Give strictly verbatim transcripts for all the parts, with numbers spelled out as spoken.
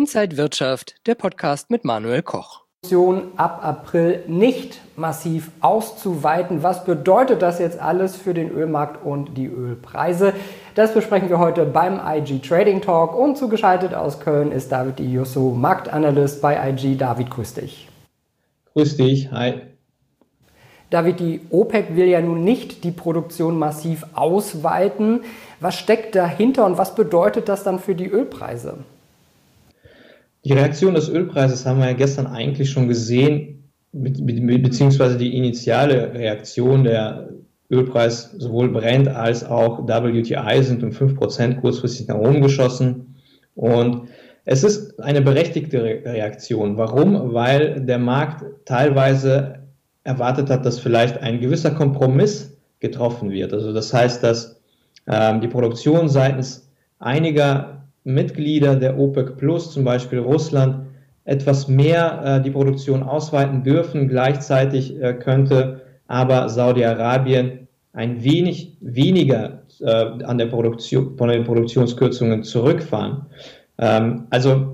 Inside Wirtschaft, der Podcast mit Manuel Koch. Ab April nicht massiv auszuweiten. Was bedeutet das jetzt alles für den Ölmarkt und die Ölpreise? Das besprechen wir heute beim I G Trading Talk und zugeschaltet aus Köln ist David Iosso, Marktanalyst bei I G. David, grüß dich. Grüß dich, hi. David, die OPEC will ja nun nicht die Produktion massiv ausweiten. Was steckt dahinter und was bedeutet das dann für die Ölpreise? Die Reaktion des Ölpreises haben wir ja gestern eigentlich schon gesehen, be- beziehungsweise die initiale Reaktion. Der Ölpreis sowohl Brent als auch W T I sind um fünf Prozent kurzfristig nach oben geschossen. Und es ist eine berechtigte Re- Reaktion. Warum? Weil der Markt teilweise erwartet hat, dass vielleicht ein gewisser Kompromiss getroffen wird. Also das heißt, dass ähm, die Produktion seitens einiger Mitglieder der OPEC Plus, zum Beispiel Russland, etwas mehr äh, die Produktion ausweiten dürfen. Gleichzeitig äh, könnte aber Saudi-Arabien ein wenig weniger äh, an der Produktion, von den Produktionskürzungen zurückfahren. Ähm, also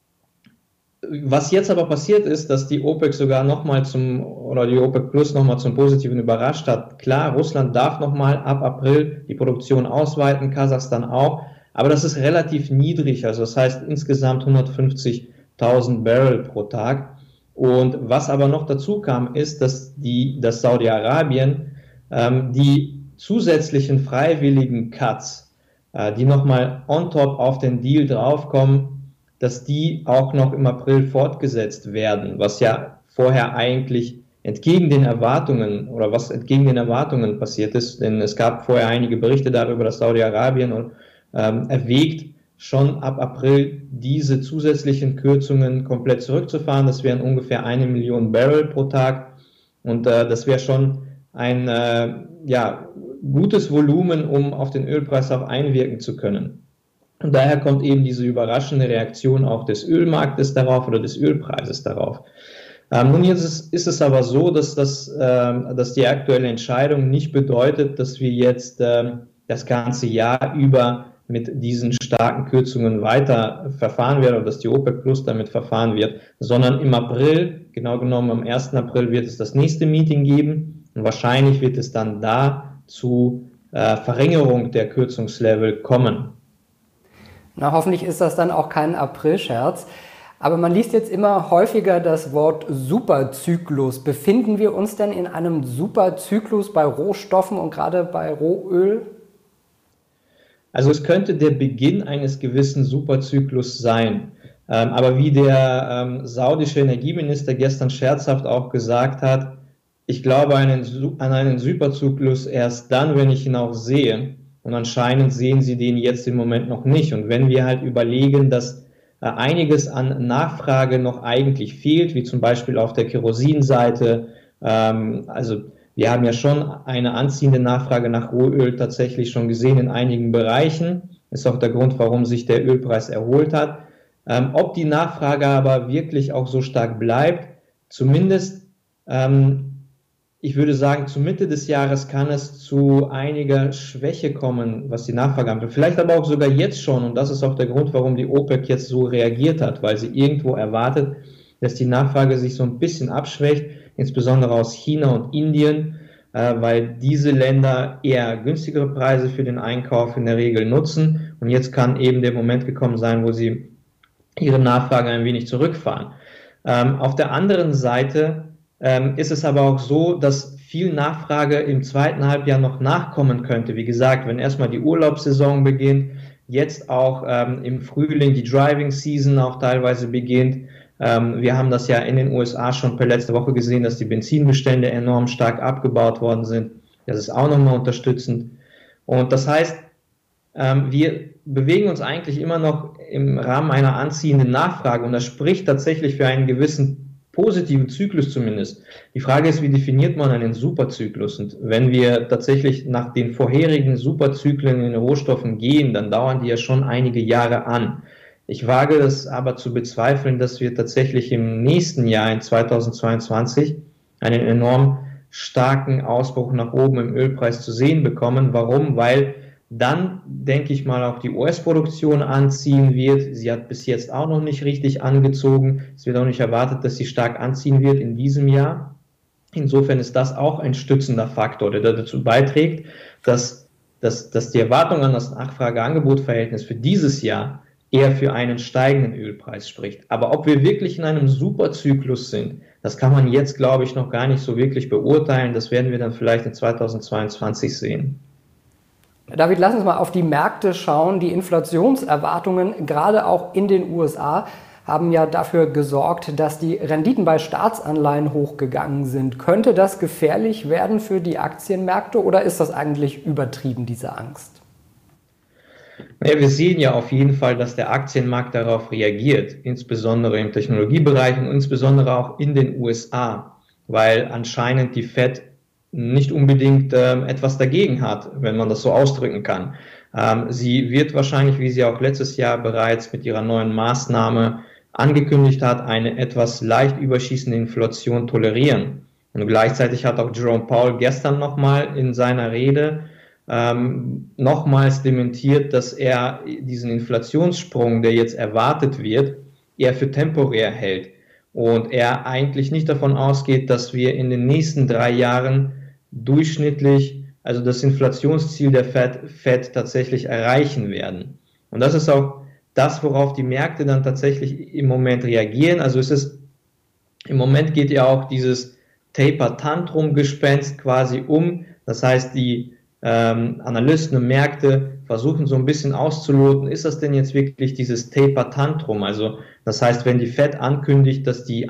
was jetzt aber passiert ist, dass die OPEC sogar nochmal zum, oder die OPEC Plus nochmal zum Positiven überrascht hat. Klar, Russland darf nochmal ab April die Produktion ausweiten, Kasachstan auch. Aber das ist relativ niedrig, also das heißt insgesamt hundertfünfzigtausend Barrel pro Tag. Und was aber noch dazu kam, ist, dass die, dass Saudi-Arabien ähm, die zusätzlichen freiwilligen Cuts, äh, die nochmal on top auf den Deal draufkommen, dass die auch noch im April fortgesetzt werden, was ja vorher eigentlich entgegen den Erwartungen oder was entgegen den Erwartungen passiert ist, denn es gab vorher einige Berichte darüber, dass Saudi-Arabien und Ähm, erwägt, schon ab April diese zusätzlichen Kürzungen komplett zurückzufahren. Das wären ungefähr eine Million Barrel pro Tag und äh, das wäre schon ein äh, ja, gutes Volumen, um auf den Ölpreis auch einwirken zu können. Und daher kommt eben diese überraschende Reaktion auch des Ölmarktes darauf oder des Ölpreises darauf. Ähm, nun jetzt ist, ist es aber so, dass, das, äh, dass die aktuelle Entscheidung nicht bedeutet, dass wir jetzt äh, das ganze Jahr über mit diesen starken Kürzungen weiter verfahren werden oder dass die OPEC Plus damit verfahren wird, sondern im April, genau genommen am ersten April, wird es das nächste Meeting geben und wahrscheinlich wird es dann da zu äh, Verringerung der Kürzungslevel kommen. Na, hoffentlich ist das dann auch kein Aprilscherz. Aber man liest jetzt immer häufiger das Wort Superzyklus. Befinden wir uns denn in einem Superzyklus bei Rohstoffen und gerade bei Rohöl? Also es könnte der Beginn eines gewissen Superzyklus sein. Ähm, aber wie der ähm, saudische Energieminister gestern scherzhaft auch gesagt hat, ich glaube einen, an einen Superzyklus erst dann, wenn ich ihn auch sehe. Und anscheinend sehen sie den jetzt im Moment noch nicht. Und wenn wir halt überlegen, dass äh, einiges an Nachfrage noch eigentlich fehlt, wie zum Beispiel auf der Kerosinseite, ähm, also wir haben ja schon eine anziehende Nachfrage nach Rohöl tatsächlich schon gesehen in einigen Bereichen. Das ist auch der Grund, warum sich der Ölpreis erholt hat. Ähm, ob die Nachfrage aber wirklich auch so stark bleibt, zumindest, ähm, ich würde sagen, zu Mitte des Jahres kann es zu einiger Schwäche kommen, was die Nachfrage anbelangt. Vielleicht aber auch sogar jetzt schon. Und das ist auch der Grund, warum die OPEC jetzt so reagiert hat, weil sie irgendwo erwartet, dass die Nachfrage sich so ein bisschen abschwächt, insbesondere aus China und Indien, äh, weil diese Länder eher günstigere Preise für den Einkauf in der Regel nutzen. Und jetzt kann eben der Moment gekommen sein, wo sie ihre Nachfrage ein wenig zurückfahren. Ähm, auf der anderen Seite ähm, ist es aber auch so, dass viel Nachfrage im zweiten Halbjahr noch nachkommen könnte. Wie gesagt, wenn erstmal die Urlaubssaison beginnt, jetzt auch ähm, im Frühling die Driving Season auch teilweise beginnt. Wir haben das ja in den U S A schon per letzte Woche gesehen, dass die Benzinbestände enorm stark abgebaut worden sind. Das ist auch nochmal unterstützend. Und das heißt, wir bewegen uns eigentlich immer noch im Rahmen einer anziehenden Nachfrage und das spricht tatsächlich für einen gewissen positiven Zyklus zumindest. Die Frage ist, wie definiert man einen Superzyklus? Und wenn wir tatsächlich nach den vorherigen Superzyklen in den Rohstoffen gehen, dann dauern die ja schon einige Jahre an. Ich wage es aber zu bezweifeln, dass wir tatsächlich im nächsten Jahr, in zweitausendzweiundzwanzig, einen enorm starken Ausbruch nach oben im Ölpreis zu sehen bekommen. Warum? Weil dann denke ich mal, auch die U S-Produktion anziehen wird. Sie hat bis jetzt auch noch nicht richtig angezogen. Es wird auch nicht erwartet, dass sie stark anziehen wird in diesem Jahr. Insofern ist das auch ein stützender Faktor, der dazu beiträgt, dass, dass, dass die Erwartung an das Nachfrage-Angebot-Verhältnis für dieses Jahr eher für einen steigenden Ölpreis spricht. Aber ob wir wirklich in einem Superzyklus sind, das kann man jetzt, glaube ich, noch gar nicht so wirklich beurteilen. Das werden wir dann vielleicht in zweitausendzweiundzwanzig sehen. David, lass uns mal auf die Märkte schauen. Die Inflationserwartungen, gerade auch in den U S A, haben ja dafür gesorgt, dass die Renditen bei Staatsanleihen hochgegangen sind. Könnte das gefährlich werden für die Aktienmärkte oder ist das eigentlich übertrieben, diese Angst? Naja, wir sehen ja auf jeden Fall, dass der Aktienmarkt darauf reagiert, insbesondere im Technologiebereich und insbesondere auch in den U S A, weil anscheinend die Fed nicht unbedingt ähm, etwas dagegen hat, wenn man das so ausdrücken kann. Ähm, sie wird wahrscheinlich, wie sie auch letztes Jahr bereits mit ihrer neuen Maßnahme angekündigt hat, eine etwas leicht überschießende Inflation tolerieren. Und gleichzeitig hat auch Jerome Powell gestern nochmal in seiner Rede ähm, nochmals dementiert, dass er diesen Inflationssprung, der jetzt erwartet wird, eher für temporär hält. Und er eigentlich nicht davon ausgeht, dass wir in den nächsten drei Jahren durchschnittlich, also das Inflationsziel der Fed, Fed tatsächlich erreichen werden. Und das ist auch das, worauf die Märkte dann tatsächlich im Moment reagieren. Also es ist, im Moment geht ja auch dieses Taper-Tantrum-Gespenst quasi um. Das heißt, die ähm, Analysten und Märkte versuchen so ein bisschen auszuloten, ist das denn jetzt wirklich dieses Taper-Tantrum? Also das heißt, wenn die Fed ankündigt, dass die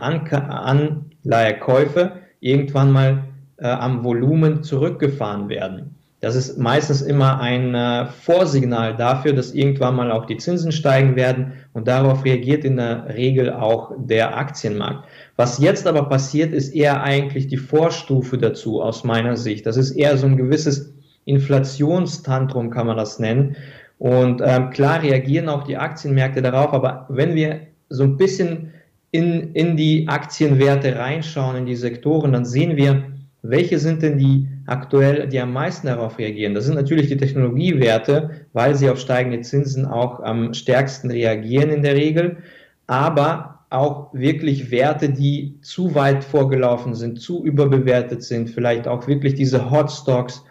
Anleihekäufe irgendwann mal äh, am Volumen zurückgefahren werden. Das ist meistens immer ein äh, Vorsignal dafür, dass irgendwann mal auch die Zinsen steigen werden und darauf reagiert in der Regel auch der Aktienmarkt. Was jetzt aber passiert, ist eher eigentlich die Vorstufe dazu aus meiner Sicht. Das ist eher so ein gewisses Inflationstantrum, kann man das nennen. Und ähm, klar reagieren auch die Aktienmärkte darauf, aber wenn wir so ein bisschen in, in die Aktienwerte reinschauen, in die Sektoren, dann sehen wir, welche sind denn die aktuell, die am meisten darauf reagieren? Das sind natürlich die Technologiewerte, weil sie auf steigende Zinsen auch am stärksten reagieren in der Regel, aber auch wirklich Werte, die zu weit vorgelaufen sind, zu überbewertet sind, vielleicht auch wirklich diese Hotstocks.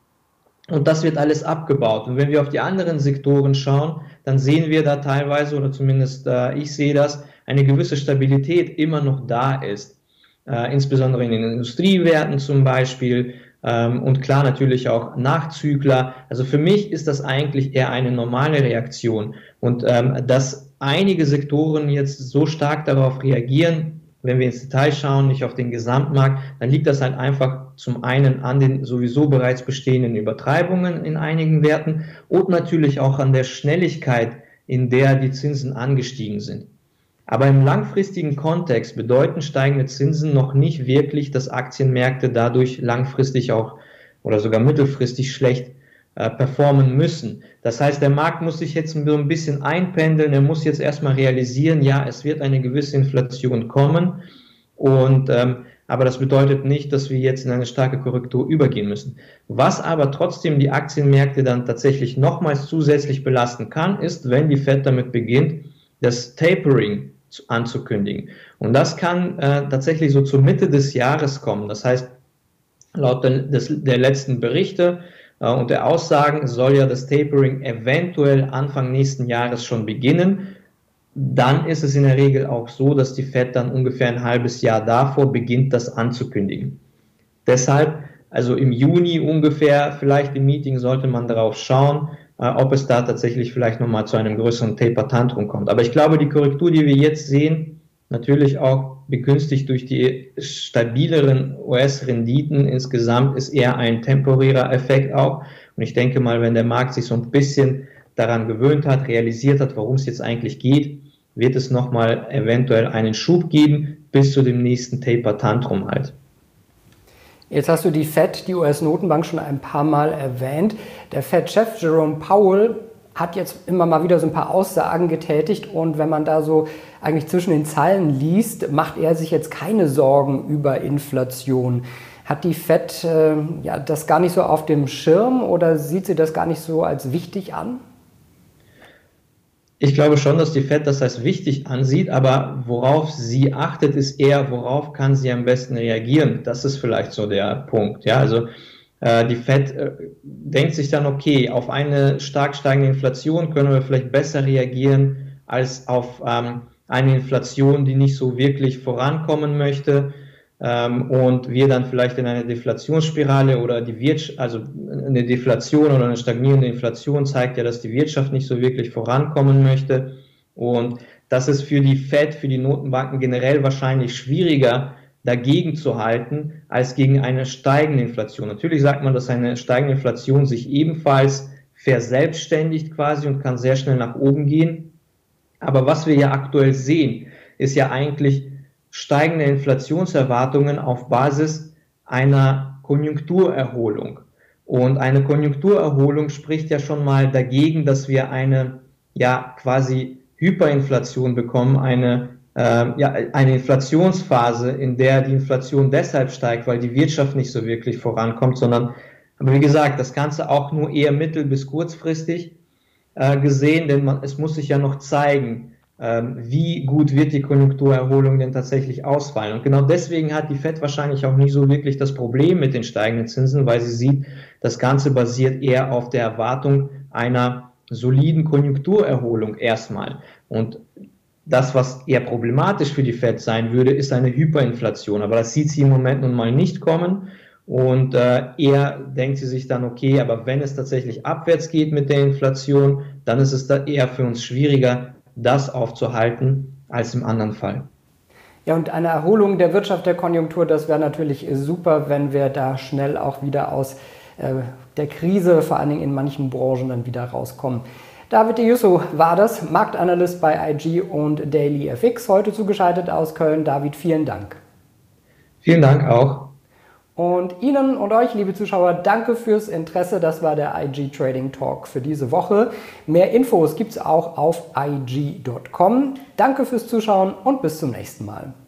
Und das wird alles abgebaut. Und wenn wir auf die anderen Sektoren schauen, dann sehen wir da teilweise, oder zumindest äh, ich sehe das, eine gewisse Stabilität immer noch da ist. Äh, insbesondere in den Industriewerten zum Beispiel ähm, und klar natürlich auch Nachzügler. Also für mich ist das eigentlich eher eine normale Reaktion und ähm, dass einige Sektoren jetzt so stark darauf reagieren, wenn wir ins Detail schauen, nicht auf den Gesamtmarkt, dann liegt das halt einfach zum einen an den sowieso bereits bestehenden Übertreibungen in einigen Werten und natürlich auch an der Schnelligkeit, in der die Zinsen angestiegen sind. Aber im langfristigen Kontext bedeuten steigende Zinsen noch nicht wirklich, dass Aktienmärkte dadurch langfristig auch oder sogar mittelfristig schlecht äh, performen müssen. Das heißt, der Markt muss sich jetzt so ein bisschen einpendeln, er muss jetzt erstmal realisieren, ja, es wird eine gewisse Inflation kommen, und, ähm, aber das bedeutet nicht, dass wir jetzt in eine starke Korrektur übergehen müssen. Was aber trotzdem die Aktienmärkte dann tatsächlich nochmals zusätzlich belasten kann, ist, wenn die Fed damit beginnt, das Tapering anzukündigen. Und das kann äh, tatsächlich so zur Mitte des Jahres kommen. Das heißt, laut der, des, der letzten Berichte äh, und der Aussagen soll ja das Tapering eventuell Anfang nächsten Jahres schon beginnen. Dann ist es in der Regel auch so, dass die Fed dann ungefähr ein halbes Jahr davor beginnt, das anzukündigen. Deshalb, also im Juni ungefähr, vielleicht im Meeting sollte man darauf schauen, ob es da tatsächlich vielleicht nochmal zu einem größeren Taper-Tantrum kommt. Aber ich glaube, die Korrektur, die wir jetzt sehen, natürlich auch begünstigt durch die stabileren U S-Renditen insgesamt, ist eher ein temporärer Effekt auch. Und ich denke mal, wenn der Markt sich so ein bisschen daran gewöhnt hat, realisiert hat, worum es jetzt eigentlich geht, wird es nochmal eventuell einen Schub geben bis zu dem nächsten Taper-Tantrum halt. Jetzt hast du die Fed, die U S-Notenbank, schon ein paar Mal erwähnt. Der Fed-Chef Jerome Powell hat jetzt immer mal wieder so ein paar Aussagen getätigt und wenn man da so eigentlich zwischen den Zeilen liest, macht er sich jetzt keine Sorgen über Inflation. Hat die Fed äh, ja, das gar nicht so auf dem Schirm oder sieht sie das gar nicht so als wichtig an? Ich glaube schon, dass die Fed das als wichtig ansieht, aber worauf sie achtet, ist eher, worauf kann sie am besten reagieren. Das ist vielleicht so der Punkt. Ja, also äh, die Fed äh, denkt sich dann, okay, auf eine stark steigende Inflation können wir vielleicht besser reagieren als auf ähm, eine Inflation, die nicht so wirklich vorankommen möchte. Ähm, und wir dann vielleicht in eine Deflationsspirale oder die Wirtschaft, also eine Deflation oder eine stagnierende Inflation zeigt ja, dass die Wirtschaft nicht so wirklich vorankommen möchte. Und das ist für die Fed, für die Notenbanken generell wahrscheinlich schwieriger, dagegen zu halten, als gegen eine steigende Inflation. Natürlich sagt man, dass eine steigende Inflation sich ebenfalls verselbstständigt quasi und kann sehr schnell nach oben gehen. Aber was wir ja aktuell sehen, ist ja eigentlich steigende Inflationserwartungen auf Basis einer Konjunkturerholung. Und eine Konjunkturerholung spricht ja schon mal dagegen, dass wir eine, ja, quasi Hyperinflation bekommen, eine, äh, ja, eine Inflationsphase, in der die Inflation deshalb steigt, weil die Wirtschaft nicht so wirklich vorankommt, sondern, aber wie gesagt, das Ganze auch nur eher mittel- bis kurzfristig äh, gesehen, denn man, es muss sich ja noch zeigen, wie gut wird die Konjunkturerholung denn tatsächlich ausfallen. Und genau deswegen hat die Fed wahrscheinlich auch nicht so wirklich das Problem mit den steigenden Zinsen, weil sie sieht, das Ganze basiert eher auf der Erwartung einer soliden Konjunkturerholung erstmal. Und das, was eher problematisch für die Fed sein würde, ist eine Hyperinflation. Aber das sieht sie im Moment nun mal nicht kommen. Und äh, eher denkt sie sich dann, okay, aber wenn es tatsächlich abwärts geht mit der Inflation, dann ist es da eher für uns schwieriger, das aufzuhalten, als im anderen Fall. Ja, und eine Erholung der Wirtschaft, der Konjunktur, das wäre natürlich super, wenn wir da schnell auch wieder aus äh, der Krise, vor allen Dingen in manchen Branchen, dann wieder rauskommen. David De Jusso war das, Marktanalyst bei I G und Daily F X, heute zugeschaltet aus Köln. David, vielen Dank. Vielen Dank auch. Und Ihnen und euch, liebe Zuschauer, danke fürs Interesse. Das war der I G Trading Talk für diese Woche. Mehr Infos gibt es auch auf I G Punkt com. Danke fürs Zuschauen und bis zum nächsten Mal.